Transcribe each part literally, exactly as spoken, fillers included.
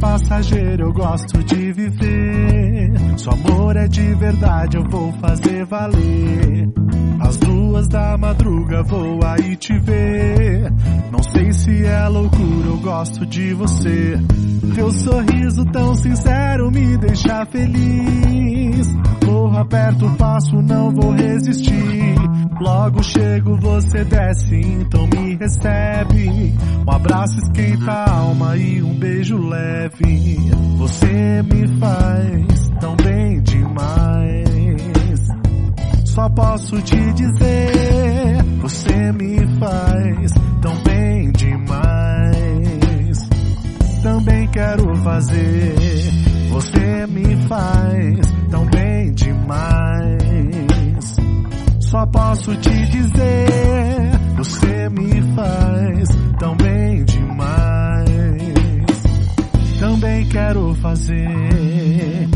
passageiro, eu gosto de viver. Se o amor é de verdade, eu vou fazer valer. Às duas da madruga vou aí te ver. Não sei se é loucura, eu gosto de você. Teu sorriso tão sincero me deixa feliz. Corro, aperto o passo, não vou resistir. Logo chego, você desce, então me recebe. Um abraço esquenta a alma e um beijo leve. Você me faz tão bem demais. Só posso te dizer, você me faz tão bem demais. Também quero fazer, você me faz tão bem demais. Só posso te dizer, você me faz tão bem demais. Também quero fazer.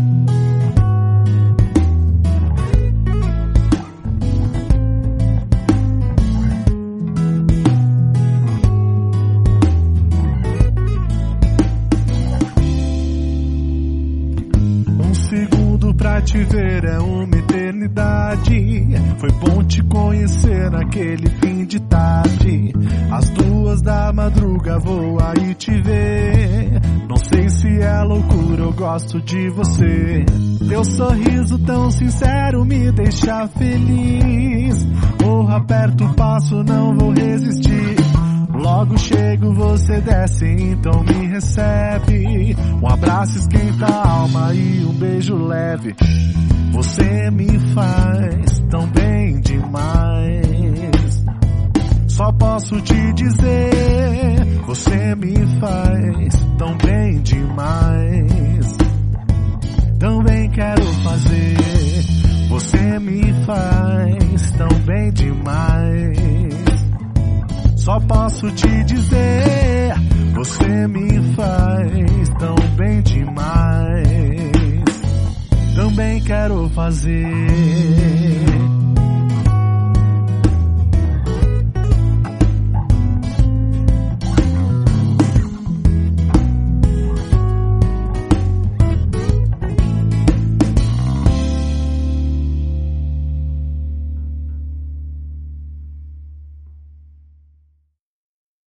Pra te ver é uma eternidade. Foi bom te conhecer naquele fim de tarde. Às duas da madruga vou aí te ver. Não sei se é loucura, eu gosto de você. Teu sorriso tão sincero me deixa feliz. Corro, aperto o passo, não vou resistir. Logo chego, você desce, então me recebe. Um abraço esquenta a alma e um beijo leve. Você me faz tão bem demais. Só posso te dizer, você me faz tão bem demais. Também quero fazer, você me faz tão bem demais. Só posso te dizer, você me faz tão bem demais. Também quero fazer.